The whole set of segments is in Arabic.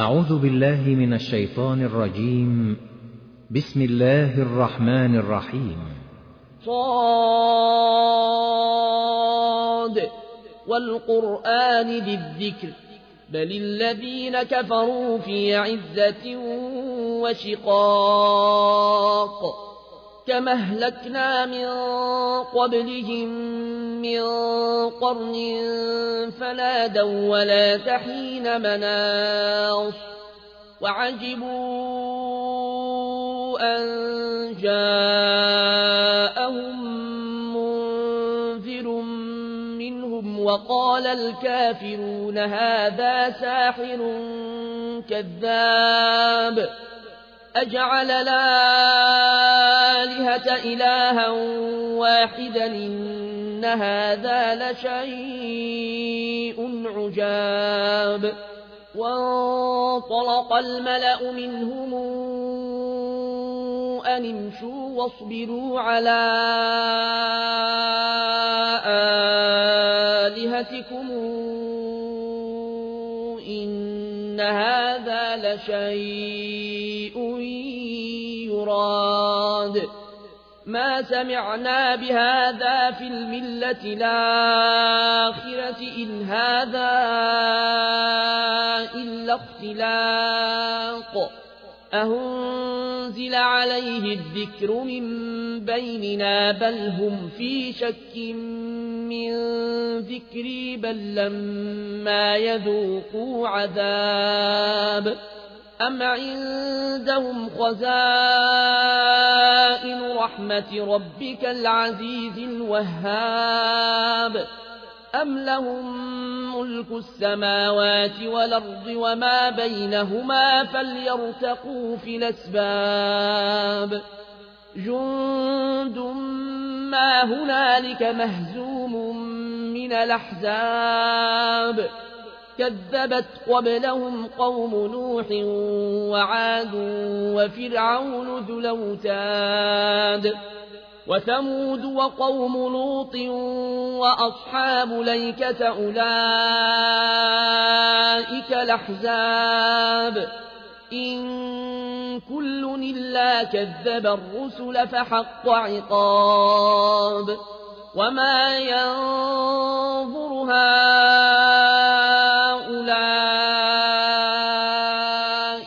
أعوذ بالله من الشيطان الرجيم. بسم الله الرحمن الرحيم. صاد والقرآن ذي الذكر بل الذين كفروا في عزة وشقاق كما أهلكنا من قبلهم من قرن فنادوا ولا تحين مناص وعجبوا أن جاءهم منذر منهم وقال الكافرون هذا ساحر كذاب أجعل الآلهة إلها واحدا إن هذا لشيء عجاب وانطلق الملأ منهم أن امشوا واصبروا على آلهتكم إن هذا لشيء يراد ما سمعنا بهذا في الملة الآخرة إن هذا إلا اختلاق أهنزل عليه الذكر من بيننا بل هم في شك من ذكري بل لما يذوقوا عذاب أم عندهم خزائن رحمة ربك العزيز الوهاب أم لهم ملك السماوات والأرض وما بينهما فليرتقوا في الأسباب جند ما هنالك مهزوم من الأحزاب كذبت قبلهم قوم نوح وعاد وفرعون ذو الأوتاد وثمود وقوم لوط وأصحاب ليكة أولئك الأحزاب إن كل إلا كذب الرسل فحق عقاب وما ينظر هؤلاء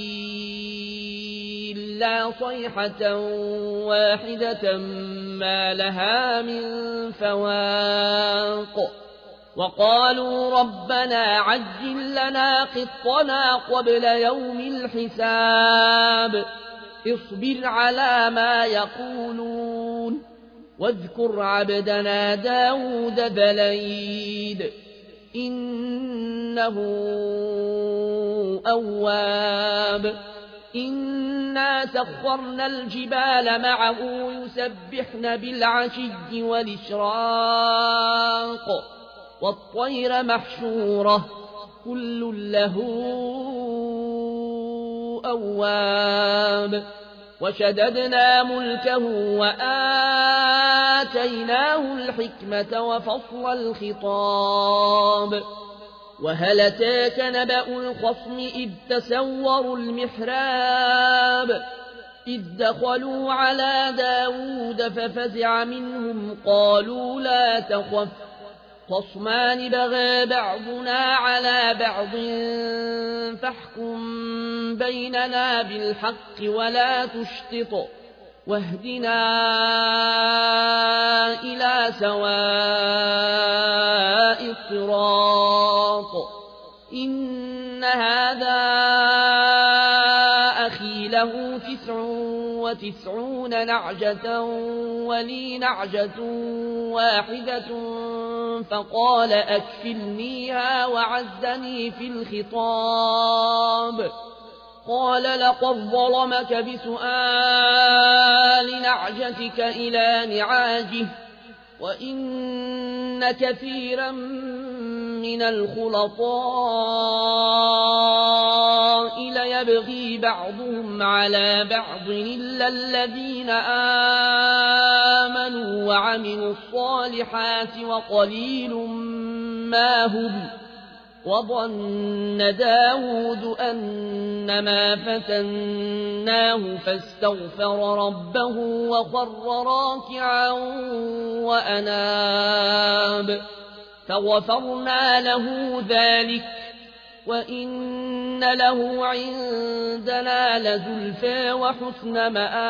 إلا صيحة واحدة ما لها من فواق وقالوا ربنا عجل لنا قطنا قبل يوم الحساب اصبر على ما يقولون واذكر عبدنا داود ذا الأيد إنه أواب إنا سخرنا الجبال معه يسبحن بالعشي والإشراق والطير محشورة كل له أواب وشددنا ملكه وآتيناه الحكمة وفصل الخطاب وهل أتاك نبأ الخصم إذ تسوروا المحراب إذ دخلوا على داود ففزع منهم قالوا لا تخف خصمان بغى بعضنا على بعض فاحكم بيننا بالحق ولا تشطط واهدنا إلى سواء الصراط إن هذا أخي له 99 نعجة ولي نعجة واحدة فقال أكفلنيها وعزني في الخطاب قال لقد ظلمك بسؤال نعجتك إلى نعاجه وإن كثيرا من الخلطاء ليبغي بعضهم على بعض إلا الذين آمنوا وعملوا الصالحات وقليل ما هم وظن داود أنما فتناه فاستغفر ربه وخر راكعا وأناب فغفرنا له ذلك وإن له عندنا لزلفى وحسن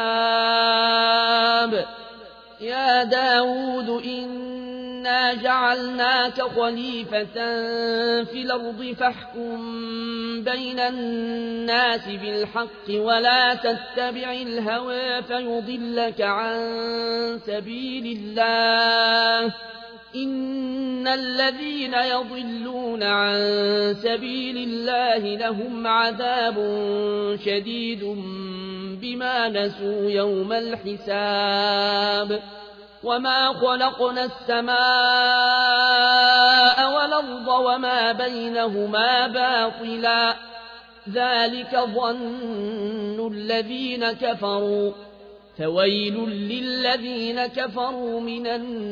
مآب يا داود إنا جعلناك خليفة في الأرض فاحكم بين الناس بالحق ولا تتبع الهوى فيضلك عن سبيل الله إن الذين يضلون عن سبيل الله لهم عذاب شديد بما نسوا يوم الحساب وما خلقنا السماء والأرض وما بينهما باطلا ذلك ظن الذين كفروا فويل للذين كفروا من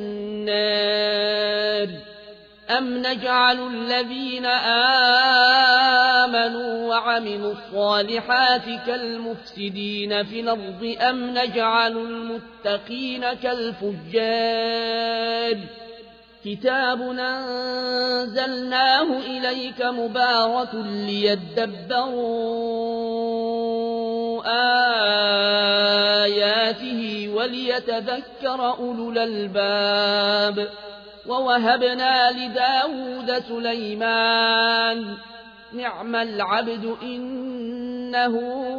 النار أم نجعل الذين آمنوا وعملوا الصالحات كالمفسدين في الأرض أم نجعل المتقين كالفجار كتاب أنزلناه إليك مبارك ليدبروا آياته وليتذكر أولو الألباب ووهبنا لداود سليمان نعم العبد إنه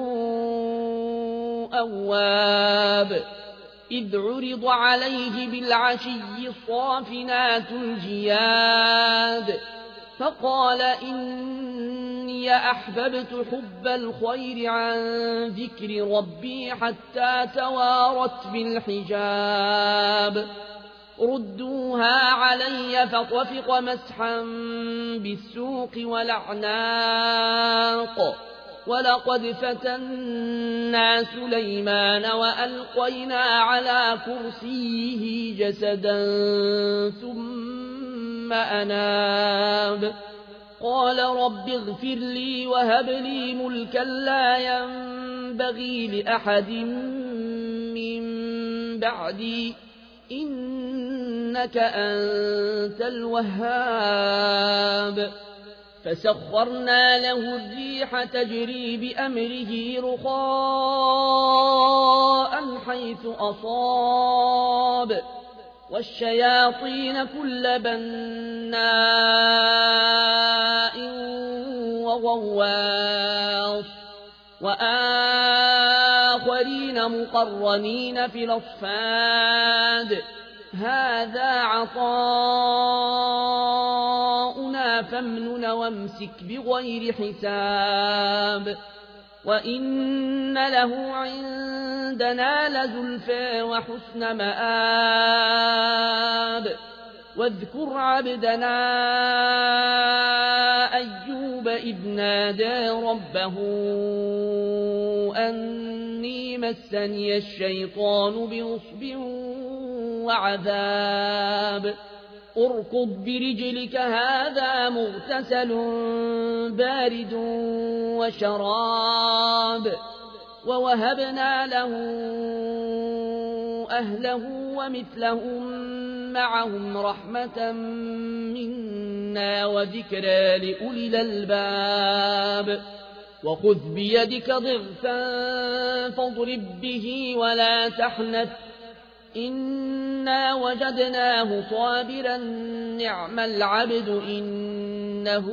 أواب إذ عرض عليه بالعشي الصافنات الجياد فقال إني أحببت حب الخير عن ذكر ربي حتى توارت بالحجاب ردوها علي فطفق مسحا بالسوق والأعناق ولقد فتنا سليمان وألقينا على كرسيه جسدا ثم أناب قال رب اغفر لي وهب لي ملكا لا ينبغي لأحد من بعدي إنك أنت الوهاب فسخرنا له الريح تجري بأمره رخاء حيث أصاب والشياطين كل بناء وغواص وآخرين مقرنين في الأصفاد هذا عطاؤنا فامنن وامسك بغير حساب وإن له عندنا لزلفى وحسن مآب واذكر عبدنا أيوب إذ نادى ربه أني مسني الشيطان بنصب وعذاب اركض برجلك هذا مغتسل بارد وشراب ووهبنا له أهله ومثلهم معهم رحمة منا وذكرى لأولي الألباب وخذ بيدك ضغثا فاضرب به ولا تحنث إنا وجدناه صابرا نعم العبد إنه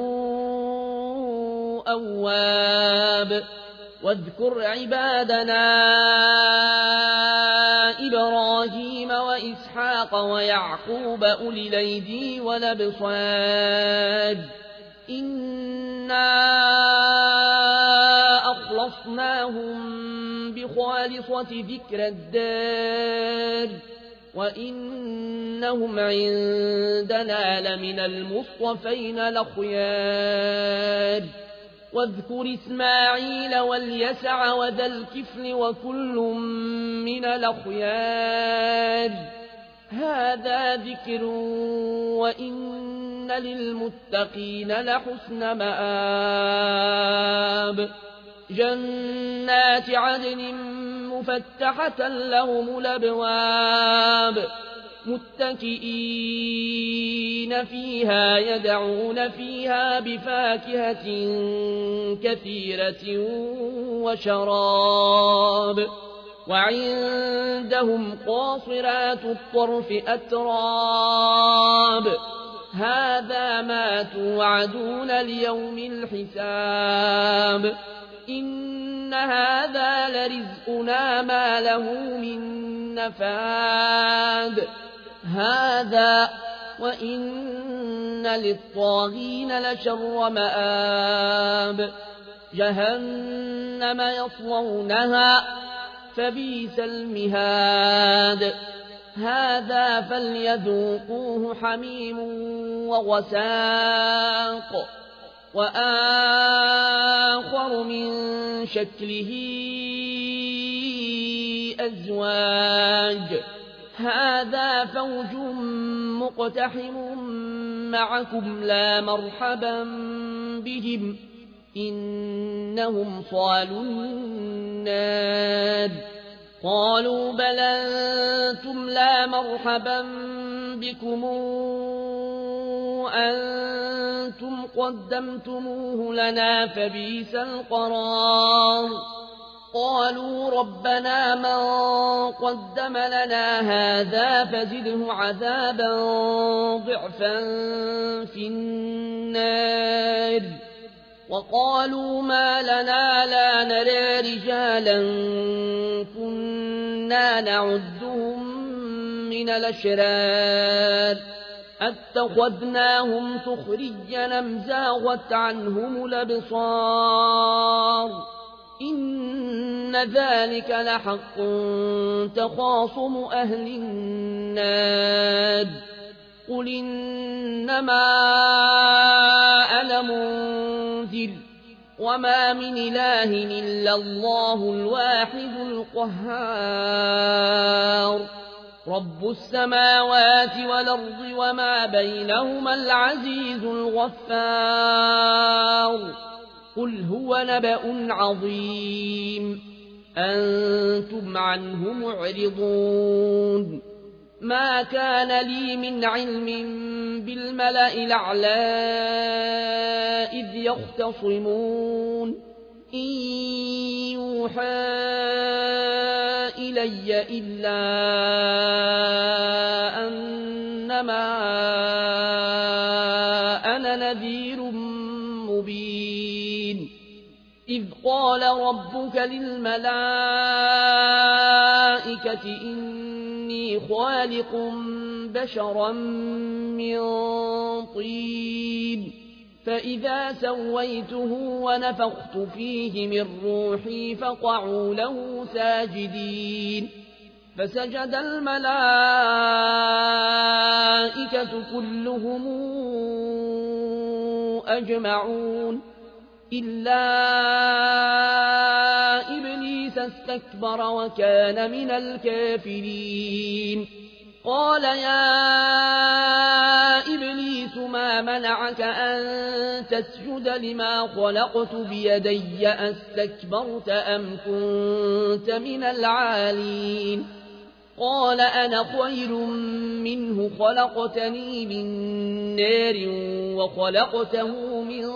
أواب واذكر عبادنا إبراهيم وإسحاق ويعقوب أولي الأيدي والأبصار إنا أخلصناهم بخالصة ذكر الدار وإنهم عندنا لمن المصطفين الأخيار واذكر إسماعيل واليسع وذا الكفل وكل من الأخيار هذا ذكر وإن إن للمتقين لحسن مآب جنات عدن مفتحة لهم الأبواب متكئين فيها يدعون فيها بفاكهة كثيرة وشراب وعندهم قاصرات الطرف أتراب هذا ما توعدون ليوم الحساب إن هذا لرزقنا ما له من نفاد هذا وإن للطاغين لشر مآب جهنم يصلونها فبئس المهاد هذا فليذوقوه حميم وغساق وآخر من شكله أزواج هذا فوج مقتحم معكم لا مرحبا بهم إنهم صالوا النار قالوا بل أنتم لا مرحبا بكم أنتم قدمتموه لنا فبئس القرار قالوا ربنا من قدم لنا هذا فزده عذابا ضعفا في النار وقالوا ما لنا لا نرى رجالا كنا نعدهم من الأشرار اتخذناهم سخريا أم زاغت عنهم الأبصار إن ذلك لحق تخاصم أهل النار قل إنما أنا منذر وما من إله إلا الله الواحد القهار رب السماوات والأرض وما بينهما العزيز الغفار قل هو نبأ عظيم أنتم عنه معرضون ما كان لي من علم بالملأ الأعلى إذ يختصمون إن يوحى إلي إلا أنما أنا نذير مبين إذ قال ربك للملائكة إني خالق بشرا من طين فإذا سويته ونفخت فيه من روحي فقعوا له ساجدين فسجد الملائكة كلهم أجمعون إلا إبليس استكبر وكان من الكافرين قال يا إبليس ما منعك أن تسجد لما خلقت بيدي أستكبرت أم كنت من العالين قال أنا خير منه خلقتني من نار وخلقته من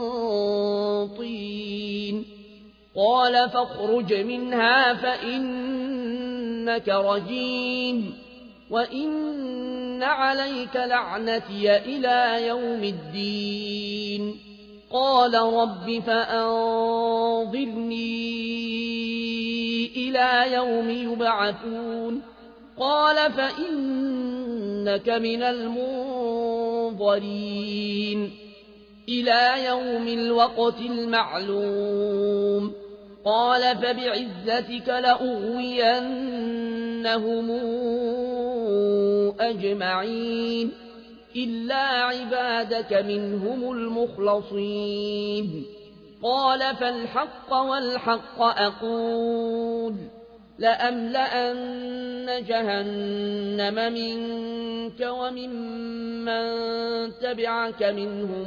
طين قال فاخرج منها فإنك رجيم وإن عليك لعنتي إلى يوم الدين قال رب فأنظرني إلى يوم يبعثون قال فإنك من المنظرين إلى يوم الوقت المعلوم قال فبعزتك لأغوينهم أجمعين إلا عبادك منهم المخلصين قال فالحق والحق أقول لأملأن جهنم منك وممن تبعك منهم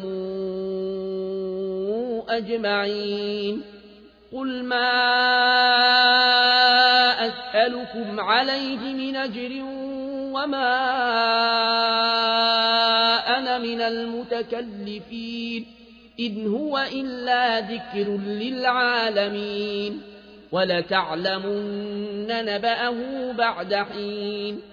أجمعين قل ما أسألكم عليه من أجر وما أنا من المتكلفين إن هو إلا ذكر للعالمين ولتعلمن نبأه بعد حين